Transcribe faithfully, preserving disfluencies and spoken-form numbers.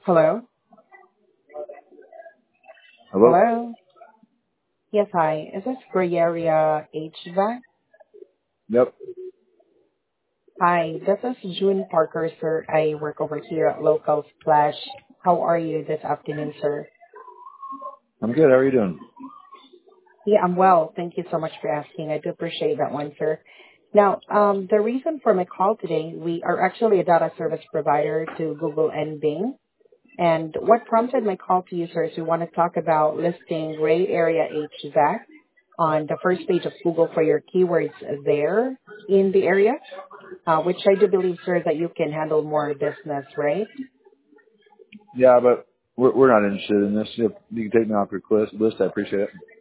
Hello? Hello? Hello? Yes, hi. Is this Gray Area H V A C? Yep. Hi, this is June Parker, sir. I work over here at Local Splash. How are you this afternoon, sir? I'm good. How are you doing? Yeah, I'm well. Thank you so much for asking. I do appreciate that one, sir. Now, um, the reason for my call today, we are actually a data service provider to Google and Bing. And what prompted my call to you, sir, is we want to talk about listing Gray Area H V A C on the first page of Google for your keywords there in the area, uh, which I do believe, sir, that you can handle more business, right? Yeah, but we're we're not interested in this. If you can take me off your list, list I appreciate it.